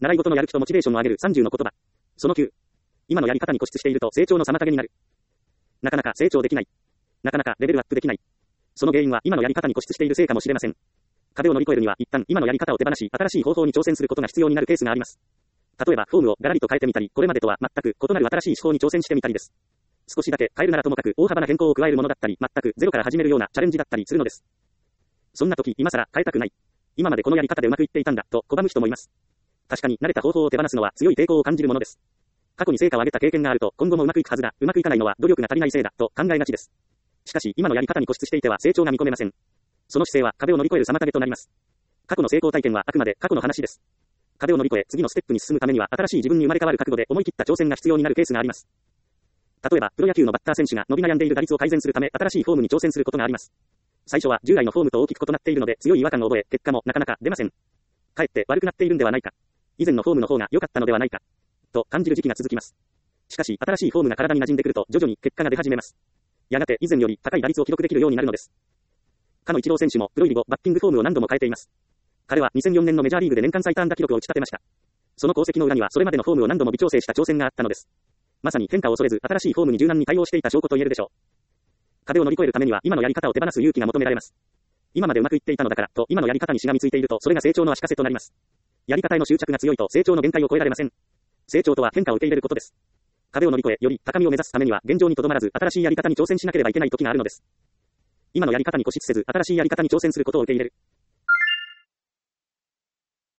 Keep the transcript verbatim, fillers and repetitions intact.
習い事のやる気とモチベーションを上げるさんじゅうの言葉。そのきゅう。今のやり方に固執していると成長の妨げになる。なかなか成長できない。なかなかレベルアップできない。その原因は今のやり方に固執しているせいかもしれません。壁を乗り越えるには一旦今のやり方を手放し、新しい方法に挑戦することが必要になるケースがあります。例えばフォームをガラリと変えてみたり、これまでとは全く異なる新しい手法に挑戦してみたりです。少しだけ変えるならともかく大幅な変更を加えるものだったり、全くゼロから始めるようなチャレンジだったりするのです。そんな時、今更変えたくない。今までこのやり方でうまくいっていたんだ、と拒む人もいます。確かに慣れた方法を手放すのは強い抵抗を感じるものです。過去に成果を上げた経験があると今後もうまくいくはずだ、うまくいかないのは努力が足りないせいだ、と考えがちです。しかし今のやり方に固執していては成長が見込めません。その姿勢は壁を乗り越える妨げとなります。過去の成功体験はあくまで過去の話です。壁を乗り越え次のステップに進むためには新しい自分に生まれ変わる覚悟で思い切った挑戦が必要になるケースがあります。例えばプロ野球のバッター選手が伸び悩んでいる打率を改善するため新しいフォームに挑戦することがあります。最初は従来のフォームと大きく異なっているので強い違和感を覚え、結果もなかなか出ません。かえって悪くなっているんではないか。以前のフォームの方が良かったのではないか。と感じる時期が続きます。しかし新しいフォームが体に馴染んでくると徐々に結果が出始めます。やがて以前より高い打率を記録できるようになるのです。かのイチロー選手もプロ入り後バッティングフォームを何度も変えています。彼はにせんよねんのメジャーリーグで年間最多安打記録を打ち立てました。その功績の裏にはそれまでのフォームを何度も微調整した挑戦があったのです。まさに変化を恐れず新しいフォームに柔軟に対応していた証拠と言えるでしょう。壁を乗り越えるためには今のやり方を手放す勇気が求められます。今までうまくいっていたのだからと今のやり方にしがみついているとそれが成長の足かせとなります。やり方への執着が強いと成長の限界を超えられません。成長とは変化を受け入れることです。壁を乗り越えより高みを目指すためには現状にとどまらず新しいやり方に挑戦しなければいけない時があるのです。今のやり方に固執せず新しいやり方に挑戦することを受け入れる。